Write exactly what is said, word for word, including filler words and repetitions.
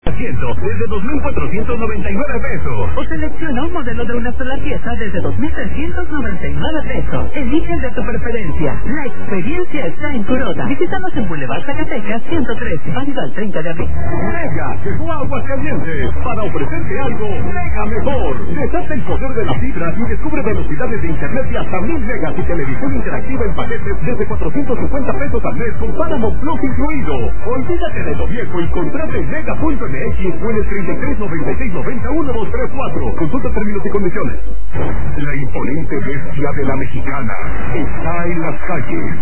desde dos mil cuatrocientos noventa y nueve pesos. O selecciona un modelo de una sola pieza desde dos mil trescientos noventa y nueve pesos. Elige el de tu preferencia. La experiencia está en Kuroda. Visítanos en Boulevard Zacatecas ciento trece, válido al treinta de abril. Mega llegó a Aguascalientes para ofrecerte algo mega mejor. Desata el poder de la fibra y descubre velocidades de internet de hasta mil megas y televisión interactiva en paquetes desde cuatrocientos cincuenta pesos al mes con Paramount Plus incluido. Olvídate de lo viejo y contrate en mega punto m x o en el treinta y tres noventa y seis noventa uno dos tres cuatro. Consulta términos y condiciones. La imponente bestia de la mexicana está en las calles.